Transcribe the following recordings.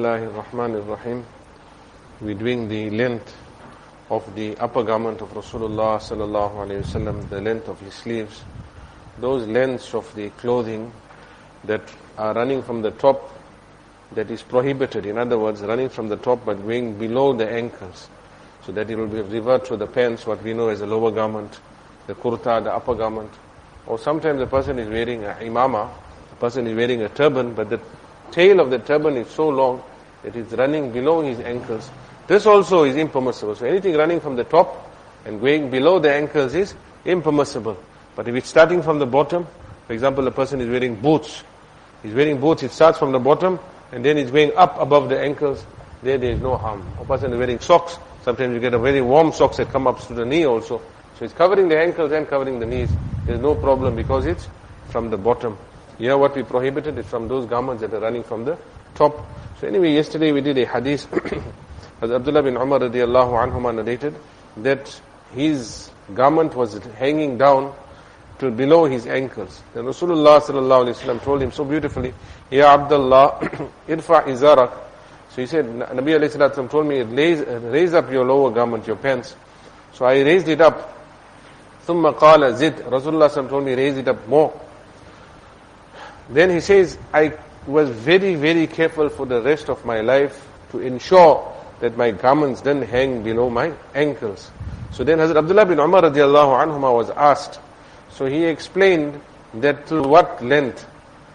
Bismillahir Rahmanir Rahim. We're doing the length of the upper garment of Rasulullah sallallahu alaihi wasallam, the length of his sleeves, those lengths of the clothing that are running from the top, that is prohibited. In other words, running from the top but going below the ankles, so that it will be revert to the pants, what we know as the lower garment, the kurta, the upper garment. Or sometimes the person is wearing a imama, the person is wearing a turban, but the tail of the turban is so long that it's running below his ankles. This also is impermissible. So anything running from the top and going below the ankles is impermissible. But if it's starting from the bottom, for example, a person is wearing boots. He's wearing boots, it starts from the bottom and then it's going up above the ankles. There is no harm. A person is wearing socks. Sometimes you get a very warm socks that come up to the knee also. So it's covering the ankles and covering the knees. There's no problem because it's from the bottom. Here what we prohibited is from those garments that are running from the top. So anyway, yesterday we did a hadith as Abdullah bin Umar radiallahu anhuma narrated that his garment was hanging down to below his ankles. Then Rasulullah sallallahu alaihi wasallam told him so beautifully, Ya Abdullah, irfa izarak. So he said, Nabi alayhi salatu told me, raise up your lower garment, your pants. So I raised it up. Thumma qala zid. Rasulullah sallallahu told me, raise it up more. Then he says, I was very, very careful for the rest of my life to ensure that my garments didn't hang below my ankles. So then Hazrat Abdullah bin Umar radiallahu anhuma was asked. So he explained that to what length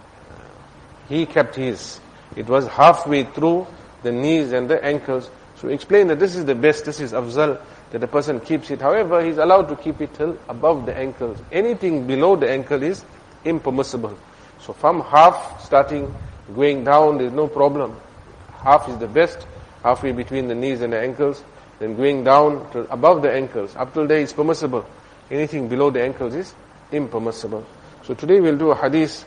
he kept his. It was halfway through the knees and the ankles. So he explained that this is the best, this is afzal, that a person keeps it. However, he's allowed to keep it till above the ankles. Anything below the ankle is impermissible. So from half starting going down, there's no problem. Half is the best, halfway between the knees and the ankles, then going down to above the ankles. Up till there is permissible. Anything below the ankles is impermissible. So today we'll do a hadith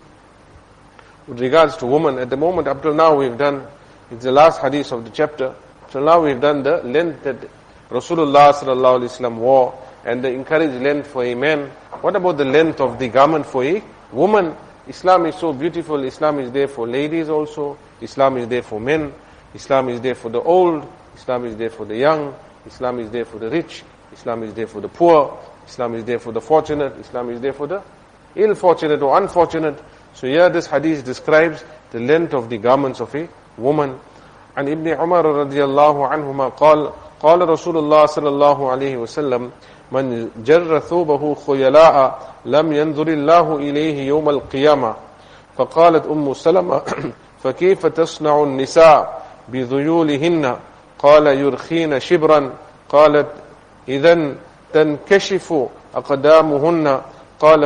with regards to women. At the moment, up till now we've done, it's the last hadith of the chapter. Till now we've done the length that Rasulullah sallallahu alaihi wasallam wore and the encouraged length for a man. What about the length of the garment for a woman? Islam is so beautiful. Islam is there for ladies also. Islam is there for men. Islam is there for the old. Islam is there for the young. Islam is there for the rich. Islam is there for the poor. Islam is there for the fortunate. Islam is there for the ill-fortunate or unfortunate. So here this hadith describes the length of the garments of a woman. And Ibn Umar radiyallahu anhuma قال رسول الله صلى الله عليه وسلم من جر ثوبه خيلاء لم ينظر الله إليه يوم القيامة فقالت أم سلمة فكيف تصنع النساء بذيولهن قال يرخين شبرا قالت إذن تنكشف أقدامهن قال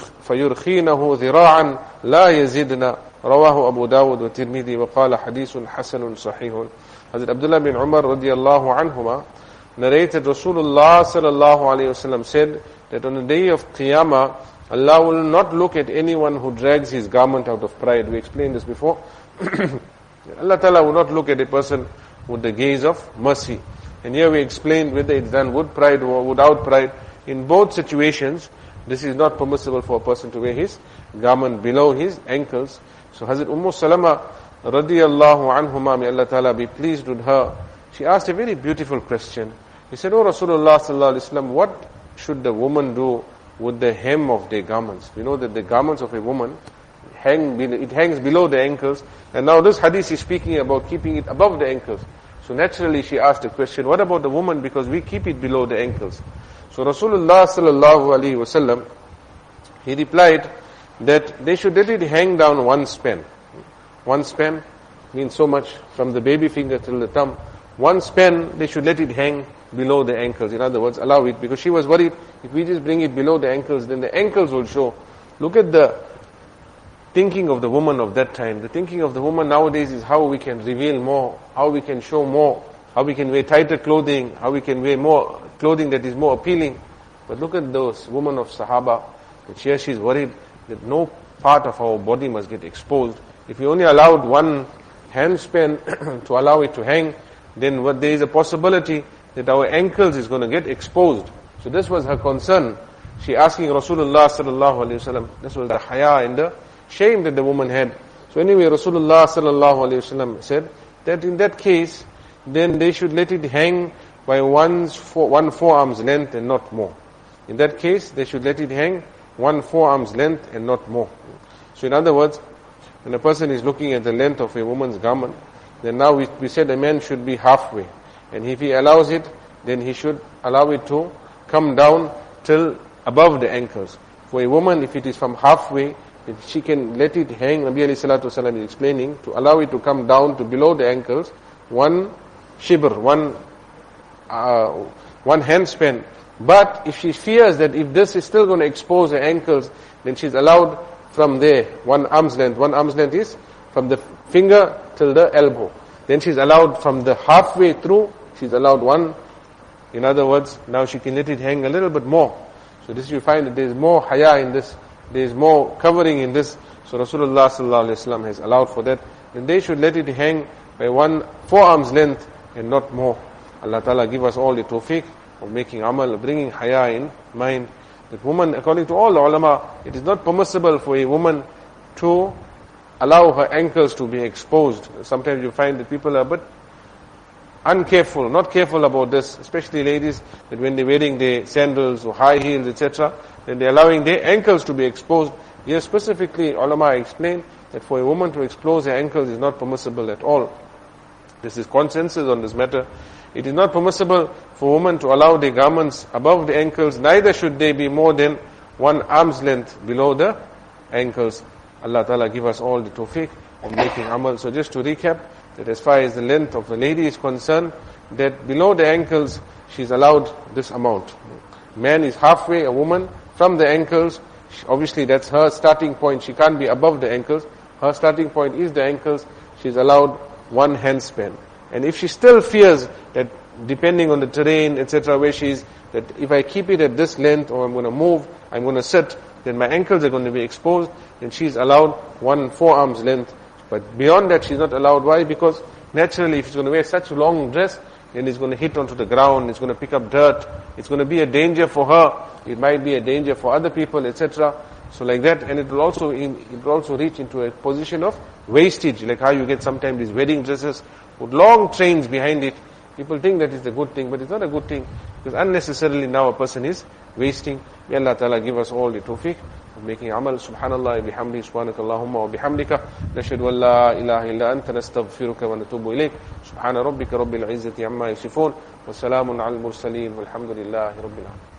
فيرخينه ذراعا لا يزدن رواه أبو داود والترمذي وقال حديث حسن صحيح. Hazrat Abdullah bin Umar radiallahu anhuma narrated Rasulullah sallallahu alayhi wasallam said that on the day of Qiyamah, Allah will not look at anyone who drags his garment out of pride. We explained this before. Allah Ta'ala will not look at a person with the gaze of mercy. And here we explained whether it's done with pride or without pride. In both situations, this is not permissible for a person to wear his garment below his ankles. So Hazrat Salama radiyallahu anhuma, may Allah Ta'ala be pleased with her, she asked a very beautiful question. He said, Oh Rasulullah sallallahu alaihi wasallam, what should the woman do with the hem of their garments? We know that the garments of a woman it hangs below the ankles, and now this hadith is speaking about keeping it above the ankles. So naturally she asked the question, what about the woman, because we keep it below the ankles? So Rasulullah sallallahu alaihi wasallam, he replied that they should let it hang down one span. One span means so much, from the baby finger till the thumb. One span, they should let it hang below the ankles. In other words, allow it, because she was worried, if we just bring it below the ankles, then the ankles will show. Look at the thinking of the woman of that time. The thinking of the woman nowadays is how we can reveal more, how we can show more, how we can wear tighter clothing, how we can wear more clothing that is more appealing. But look at those women of Sahaba, that here she's worried that no part of our body must get exposed. If we only allowed one handspan to allow it to hang, then there is a possibility that our ankles is going to get exposed. So this was her concern. She asking Rasulullah sallallahu alaihi wasallam. This was the haya and the shame that the woman had. So anyway, Rasulullah sallallahu alaihi wasallam said that in that case, then they should let it hang by one forearm's length and not more. In that case, they should let it hang one forearm's length and not more. So in other words, when a person is looking at the length of a woman's garment, then now we said a man should be halfway. And if he allows it, then he should allow it to come down till above the ankles. For a woman, if it is from halfway, if she can let it hang, Nabi alayhi salatu wasalam is explaining, to allow it to come down to below the ankles, one shibr, one handspan. But if she fears that if this is still going to expose her ankles, then she's allowed from there, one arm's length. One arm's length is from the finger till the elbow. Then she's allowed from the halfway through, she's allowed one. In other words, now she can let it hang a little bit more. So this you find that there is more haya in this, there is more covering in this. So Rasulullah sallallahu alaihi wasallam has allowed for that. And they should let it hang by one forearm's length and not more. Allah Ta'ala give us all the tawfiq of making amal, bringing haya in mind. That woman, according to all the ulama, it is not permissible for a woman to allow her ankles to be exposed. Sometimes you find that people are a bit uncareful, not careful about this, especially ladies, that when they're wearing their sandals or high heels, etc., then they're allowing their ankles to be exposed. Here specifically, ulama explain that for a woman to expose her ankles is not permissible at all. This is consensus on this matter. It is not permissible for women to allow their garments above the ankles, neither should they be more than one arm's length below the ankles. Allah Ta'ala give us all the tawfiq of making amal. So just to recap, that as far as the length of the lady is concerned, that below the ankles, she's allowed this amount. Man is halfway, a woman, from the ankles. Obviously that's her starting point. She can't be above the ankles. Her starting point is the ankles. She's allowed one handspan. And if she still fears that depending on the terrain, etc., where she is, that if I keep it at this length or I'm going to move, I'm going to sit, then my ankles are going to be exposed, then she's allowed one forearm's length. But beyond that, she's not allowed. Why? Because naturally, if she's going to wear such a long dress, then it's going to hit onto the ground, it's going to pick up dirt, it's going to be a danger for her, it might be a danger for other people, etc. So like that, and it will also reach into a position of wastage, like how you get sometimes these wedding dresses with long trains behind it. People think that it's a good thing, but it's not a good thing, because unnecessarily now a person is wasting. May Allah Ta'ala give us all the tawfiq of making amal. Subhanallah wa bihamdi, subhanakallahumma wa bihamdika, nashhadu an la ilaha illa anta, nastaghfiruka wa natubu ilayk. Subhana rabbika rabbil izzati amma yasifun, wa salamun al mursaleen, walhamdulillahi rabbil alamin.